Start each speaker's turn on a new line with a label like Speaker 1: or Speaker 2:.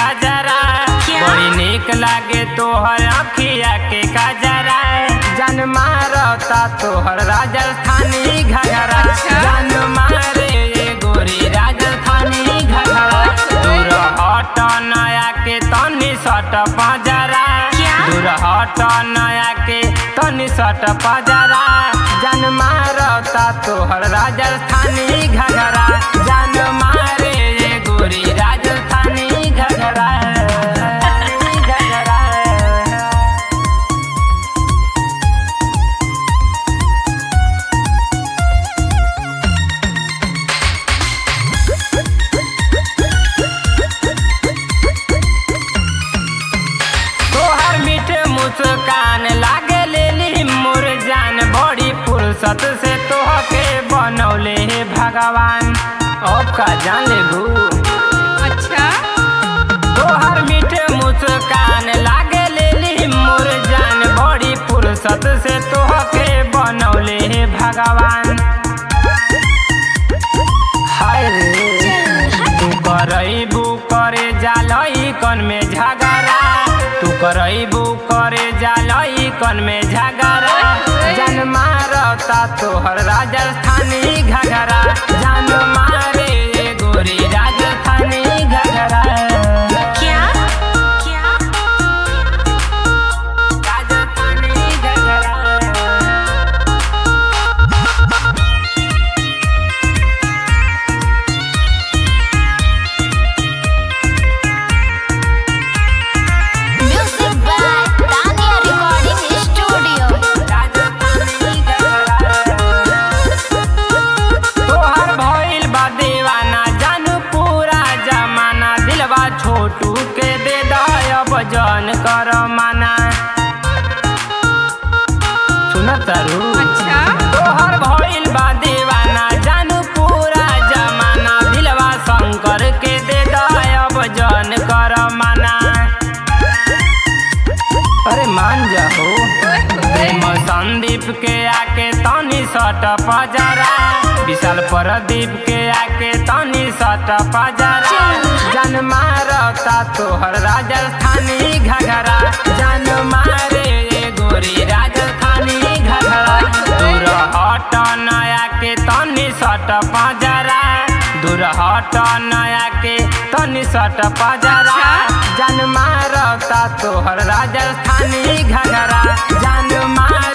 Speaker 1: काजरा बड़ी निक लागे तोहर अखिया के काजरा जान मारता तोहर राजस्थानी घघरा जान मारे ये गोरी राजस्थानी घघरा दूर हट नया के तनी सट पजरा दूर हट नया के तनी सट पजरा जान मारता तोहर राजस्थानी घघरा जान मारे ये गोरी राजस्थानी घघरा तोहर मीठे मुस्कान लागे लेली मोर जान बड़ी फुर्सत से तोहके बनौले हे भगवान अब का जान लेबू
Speaker 2: अच्छा
Speaker 1: तोहर मीठे मुस्कान लागे लेली मोर जान बड़ी फुर्सत से तोहके बनौले हे भगवान हाय रे तू करैबू करे जालई कन में झगड़ा तू करैबू करे जालई कन में झगड़ा जान मारता तोहर राजस्थानी घघरा जान मारे ये गोरी राजस्थानी घघरा
Speaker 2: क्या
Speaker 1: राजस्थानी घघरा
Speaker 2: music by Tania recording studio
Speaker 1: तोहर भइल बा दीवाना जानू पूरा जमाना दिलवा छोटू के दे दब जन कर माना सुनत तारू
Speaker 2: अच्छा
Speaker 1: तोहर भइल बा दीवाना जानू पूरा जमाना दिलवा शंकर के दे दब जन कर माना अरे मान जाओ प्रेम संदीप के आके तनी सट पजरा विशाल प्रदीप के आके तनी सट पजरा जान मारता तोहर राजस्थानी घघरा जान मारे ये गोरी राजस्थानी घघरा दूर हट नया के तनी सट पजरा दूर हट नया के तनी सट पजरा जान मारता तोहर राजस्थानी घघरा जान मार